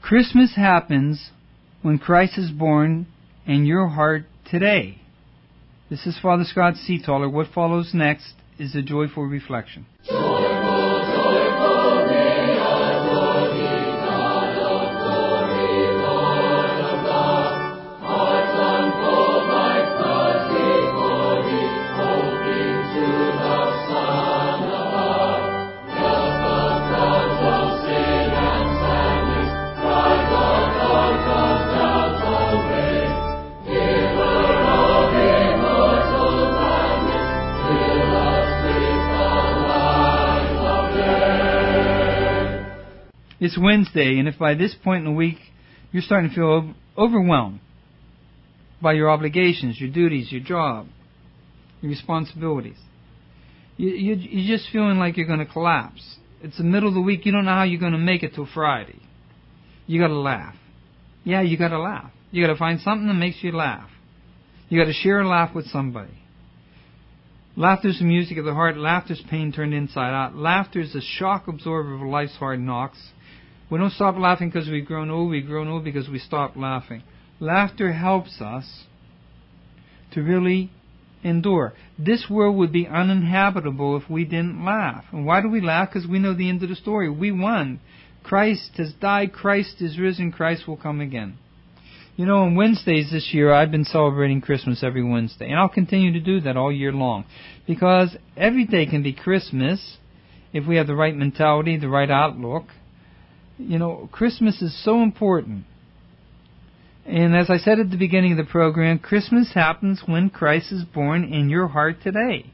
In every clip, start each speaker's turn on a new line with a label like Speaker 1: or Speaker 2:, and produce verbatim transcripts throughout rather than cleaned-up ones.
Speaker 1: Christmas happens when Christ is born in your heart today. This is Father Scott Seataller. What follows next is a joyful reflection. It's Wednesday, and if by this point in the week you're starting to feel overwhelmed by your obligations, your duties, your job, your responsibilities, you, you, you're just feeling like you're going to collapse. It's the middle of the week. You don't know how you're going to make it till Friday. You got to laugh. Yeah, you got to laugh. You got to find something that makes you laugh. You got to share a laugh with somebody. Laughter's the music of the heart. Laughter's pain turned inside out. Laughter is the shock absorber of life's hard knocks. We don't stop laughing because we've grown old. We've grown old because we stopped laughing. Laughter helps us to really endure. This world would be uninhabitable if we didn't laugh. And why do we laugh? Because we know the end of the story. We won. Christ has died. Christ is risen. Christ will come again. You know, on Wednesdays this year, I've been celebrating Christmas every Wednesday. And I'll continue to do that all year long. Because every day can be Christmas if we have the right mentality, the right outlook. You know, Christmas is so important. And as I said at the beginning of the program, Christmas happens when Christ is born in your heart today.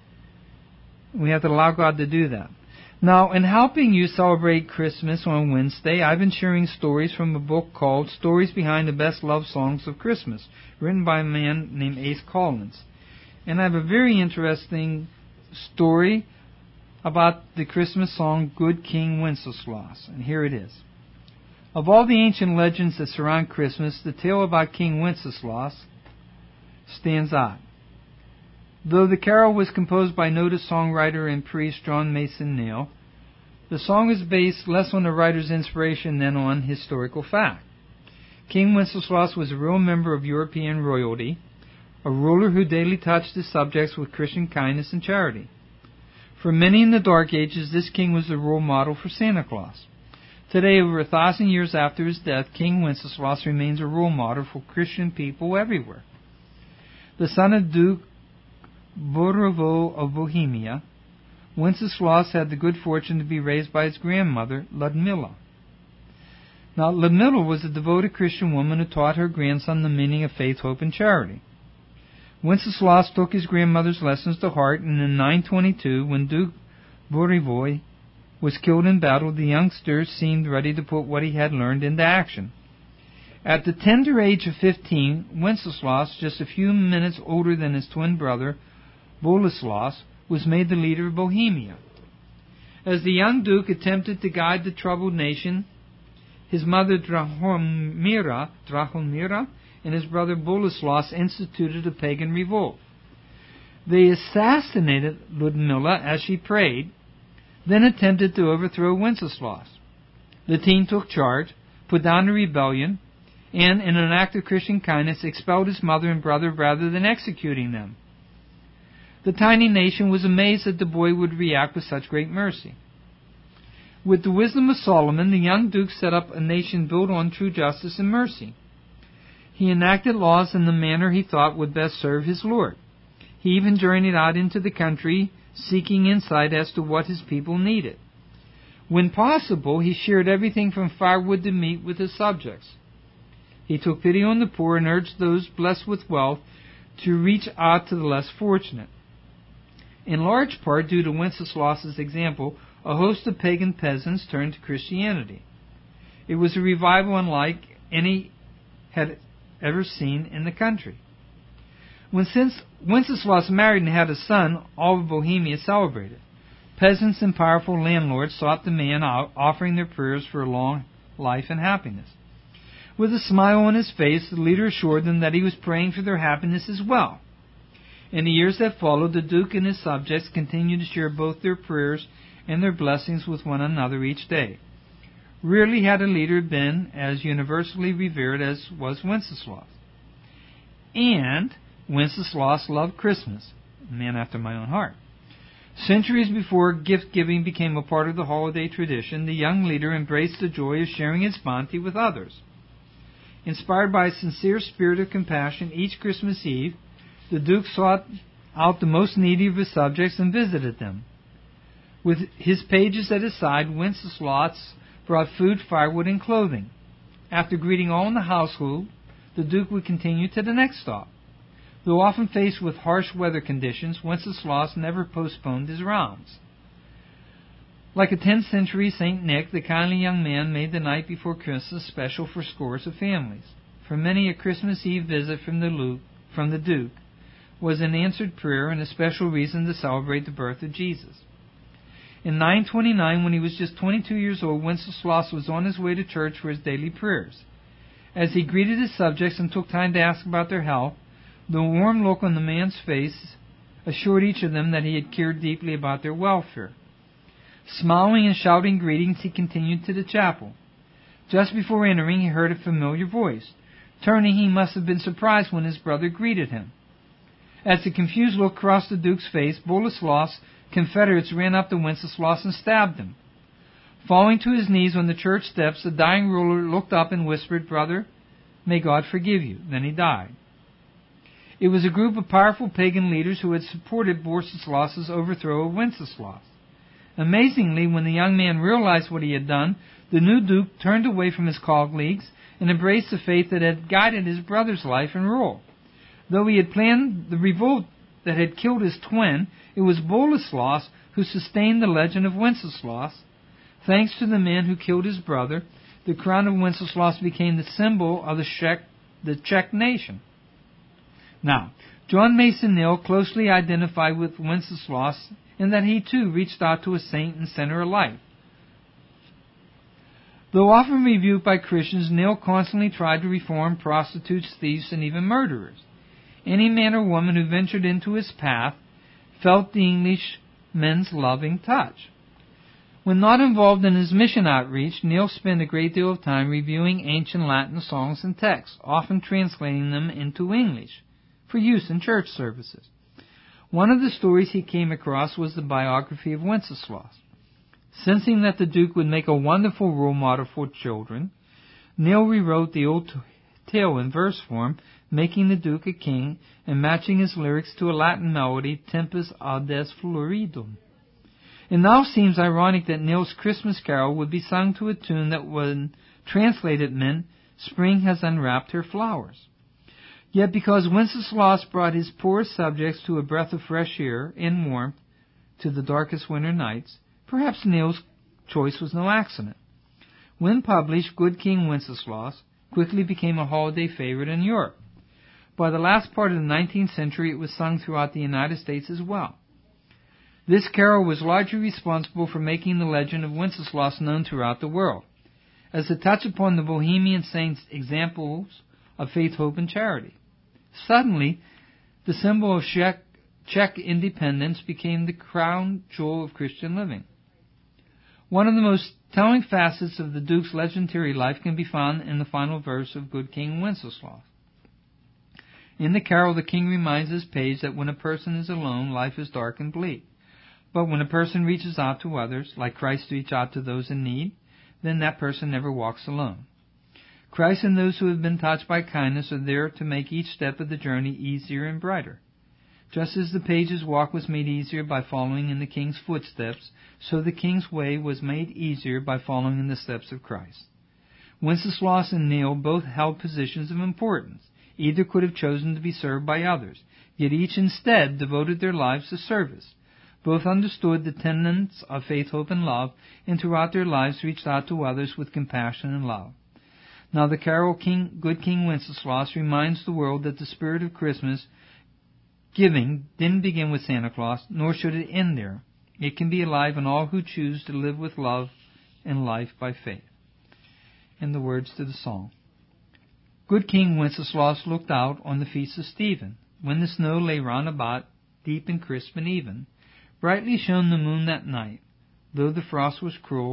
Speaker 1: We have to allow God to do that. Now, in helping you celebrate Christmas on Wednesday, I've been sharing stories from a book called Stories Behind the Best Love Songs of Christmas, written by a man named Ace Collins. And I have a very interesting story about the Christmas song, Good King Wenceslas. And here it is. Of all the ancient legends that surround Christmas, the tale about King Wenceslas stands out. Though the carol was composed by noted songwriter and priest John Mason Neal, the song is based less on the writer's inspiration than on historical fact. King Wenceslas was a real member of European royalty, a ruler who daily touched his subjects with Christian kindness and charity. For many in the Dark Ages, this king was the role model for Santa Claus. Today, over a thousand years after his death, King Wenceslas remains a role model for Christian people everywhere. The son of Duke Bořivoj of Bohemia, Wenceslas had the good fortune to be raised by his grandmother, Ludmilla. Now, Ludmilla was a devoted Christian woman who taught her grandson the meaning of faith, hope, and charity. Wenceslas took his grandmother's lessons to heart, and in nine twenty-two, when Duke Bořivoj was killed in battle, the youngster seemed ready to put what he had learned into action. At the tender age of fifteen, Wenceslas, just a few minutes older than his twin brother, Boleslas, was made the leader of Bohemia. As the young duke attempted to guide the troubled nation, his mother Drahomira, Drahomira and his brother Boleslas instituted a pagan revolt. They assassinated Ludmilla as she prayed, then attempted to overthrow Wenceslas. The teen took charge, put down the rebellion, and, in an act of Christian kindness, expelled his mother and brother rather than executing them. The tiny nation was amazed that the boy would react with such great mercy. With the wisdom of Solomon, the young duke set up a nation built on true justice and mercy. He enacted laws in the manner he thought would best serve his Lord. He even journeyed out into the country, seeking insight as to what his people needed. When possible, he shared everything from firewood to meat with his subjects. He took pity on the poor and urged those blessed with wealth to reach out to the less fortunate. In large part due to Wenceslas's example, a host of pagan peasants turned to Christianity. It was a revival unlike any had ever seen in the country. When since Wenceslas married and had a son, all of Bohemia celebrated. Peasants and powerful landlords sought the man out, offering their prayers for a long life and happiness. With a smile on his face, the leader assured them that he was praying for their happiness as well. In the years that followed, the Duke and his subjects continued to share both their prayers and their blessings with one another each day. Rarely had a leader been as universally revered as was Wenceslaus. And Wenceslaus loved Christmas, a man after my own heart. Centuries before gift-giving became a part of the holiday tradition, the young leader embraced the joy of sharing his bounty with others. Inspired by a sincere spirit of compassion, each Christmas Eve, the Duke sought out the most needy of his subjects and visited them. With his pages at his side, Wenceslaus brought food, firewood, and clothing. After greeting all in the household, the Duke would continue to the next stop. Though often faced with harsh weather conditions, Wenceslaus never postponed his rounds. Like a tenth century Saint Nick, the kindly young man made the night before Christmas special for scores of families. For many, a Christmas Eve visit from the, Luke, from the Duke was an answered prayer and a special reason to celebrate the birth of Jesus. In nine twenty-nine, when he was just twenty-two years old, Wenceslaus was on his way to church for his daily prayers. As he greeted his subjects and took time to ask about their health, the warm look on the man's face assured each of them that he had cared deeply about their welfare. Smiling and shouting greetings, he continued to the chapel. Just before entering, he heard a familiar voice. Turning, he must have been surprised when his brother greeted him. As the confused look crossed the Duke's face, Boleslaus' confederates ran up to Wenceslaus and stabbed him. Falling to his knees on the church steps, the dying ruler looked up and whispered, "Brother, may God forgive you." Then he died. It was a group of powerful pagan leaders who had supported Boleslaus' overthrow of Wenceslaus. Amazingly, when the young man realized what he had done, the new duke turned away from his colleagues and embraced the faith that had guided his brother's life and rule. Though he had planned the revolt that had killed his twin, it was Boleslaus who sustained the legend of Wenceslaus. Thanks to the man who killed his brother, the crown of Wenceslaus became the symbol of the Czech, the Czech nation. Now, John Mason Neale closely identified with Wenceslaus in that he too reached out to a saint and center of life. Though often rebuked by Christians, Neale constantly tried to reform prostitutes, thieves, and even murderers. Any man or woman who ventured into his path felt the Englishman's loving touch. When not involved in his mission outreach, Neale spent a great deal of time reviewing ancient Latin songs and texts, often translating them into English for use in church services. One of the stories he came across was the biography of Wenceslaus. Sensing that the Duke would make a wonderful role model for children, Neale rewrote the old tale in verse form, making the Duke a king and matching his lyrics to a Latin melody, Tempus Audes Floridum. It now seems ironic that Neale's Christmas carol would be sung to a tune that, when translated, meant "Spring has unwrapped her flowers." Yet because Wenceslaus brought his poor subjects to a breath of fresh air and warmth to the darkest winter nights, perhaps Neale's choice was no accident. When published, Good King Wenceslaus quickly became a holiday favorite in Europe. By the last part of the nineteenth century, it was sung throughout the United States as well. This carol was largely responsible for making the legend of Wenceslaus known throughout the world, as it touched upon the Bohemian saints' examples of faith, hope, and charity. Suddenly, the symbol of Czech, Czech independence became the crown jewel of Christian living. One of the most telling facets of the Duke's legendary life can be found in the final verse of Good King Wenceslaus. In the carol, the king reminds his page that when a person is alone, life is dark and bleak. But when a person reaches out to others, like Christ reached out to those in need, then that person never walks alone. Christ and those who have been touched by kindness are there to make each step of the journey easier and brighter. Just as the page's walk was made easier by following in the king's footsteps, so the king's way was made easier by following in the steps of Christ. Wenceslaus and Neale both held positions of importance. Either could have chosen to be served by others, yet each instead devoted their lives to service. Both understood the tenets of faith, hope, and love, and throughout their lives reached out to others with compassion and love. Now the carol King, Good King Wenceslaus reminds the world that the spirit of Christmas giving didn't begin with Santa Claus, nor should it end there. It can be alive in all who choose to live with love and life by faith. And the words to the song. Good King Wenceslaus looked out on the feast of Stephen, when the snow lay round about, deep and crisp and even. Brightly shone the moon that night. Though the frost was cruel,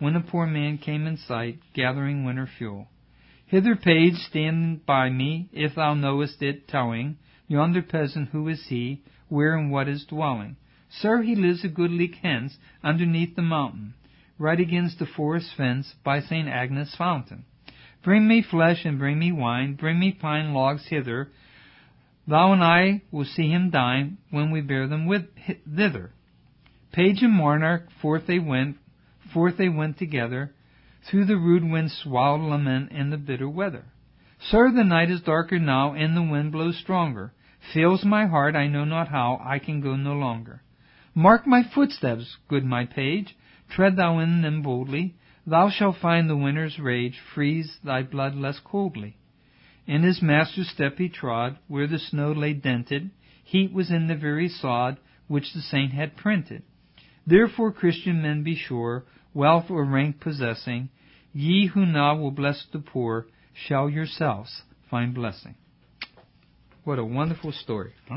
Speaker 1: when a poor man came in sight, gathering winter fuel. Hither, page, stand by me, if thou knowest it, telling yonder peasant who is he, where and what is dwelling. Sir, he lives a good league hence, underneath the mountain, right against the forest fence, by Saint Agnes' fountain. Bring me flesh and bring me wine, bring me pine logs hither. Thou and I will see him dine, when we bear them with thither. Page and monarch, forth they went, forth they went together, through the rude wind swallowed lament in the bitter weather. Sir, the night is darker now, and the wind blows stronger. Fails my heart, I know not how, I can go no longer. Mark my footsteps, good my page, tread thou in them boldly. Thou shalt find the winter's rage freeze thy blood less coldly. In his master's step he trod, where the snow lay dented. Heat was in the very sod, which the saint had printed. Therefore, Christian men, be sure, wealth or rank possessing, ye who now will bless the poor, shall yourselves find blessing. What a wonderful story, huh?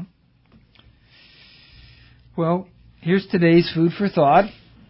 Speaker 1: Well, here's today's food for thought.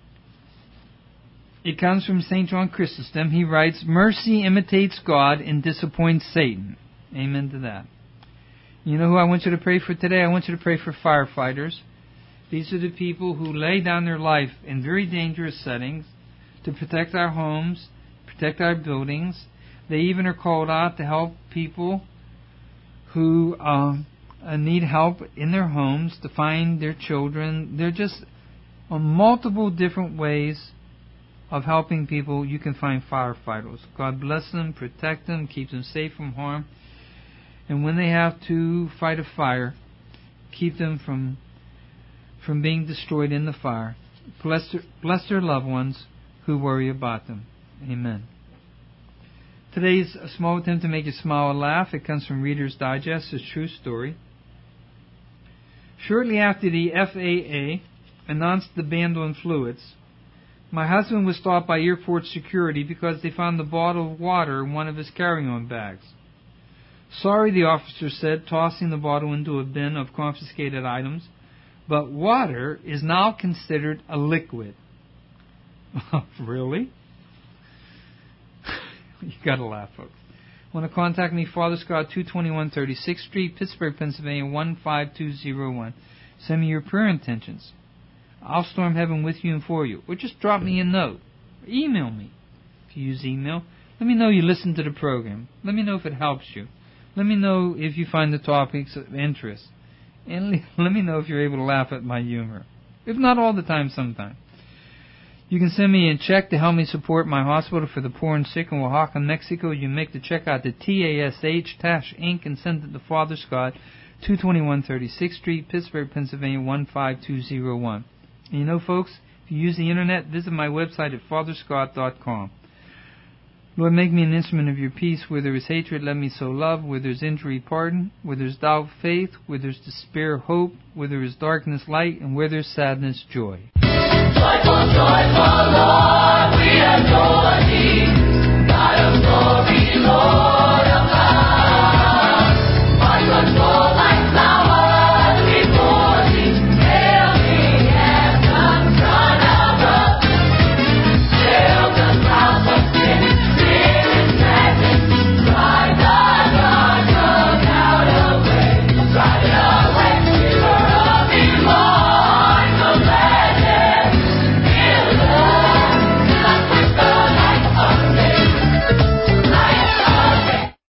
Speaker 1: It comes from Saint John Chrysostom. He writes, mercy imitates God and disappoints Satan. Amen to that. You know who I want you to pray for today? I want you to pray for firefighters. These are the people who lay down their life in very dangerous settings to protect our homes, protect our buildings. They even are called out to help people who uh, need help in their homes, to find their children. They're just uh, multiple different ways of helping people. You can find firefighters. God bless them, protect them, keep them safe from harm. And when they have to fight a fire, keep them from from being destroyed in the fire. Bless their, bless their loved ones who worry about them. Amen. Today's a small attempt to make you smile or laugh. It comes from Reader's Digest, a true story. Shortly after the F A A announced the ban on fluids, my husband was stopped by airport security because they found the bottle of water in one of his carry-on bags. Sorry, the officer said, tossing the bottle into a bin of confiscated items, but water is now considered a liquid. Really? You gotta laugh, folks. Want to contact me, Father Scott, two twenty-one thirty-sixth Street, Pittsburgh, Pennsylvania, one five two zero one. Send me your prayer intentions. I'll storm heaven with you and for you. Or just drop me a note. Or email me. If you use email, let me know you listen to the program. Let me know if it helps you. Let me know if you find the topics of interest. And let me know if you're able to laugh at my humor. If not all the time, sometime. You can send me a check to help me support my hospital for the poor and sick in Oaxaca, Mexico. You make the check out to T A S H Tash Incorporated and send it to Father Scott, two twenty-one thirty-sixth Street, Pittsburgh, Pennsylvania, one five two zero one. And you know, folks, if you use the internet, visit my website at father scott dot com. Lord, make me an instrument of your peace. Where there is hatred, let me sow love. Where there is injury, pardon. Where there is doubt, faith. Where there is despair, hope. Where there is darkness, light. And where there is sadness, joy. Joyful, joyful Lord, we adore thee, God of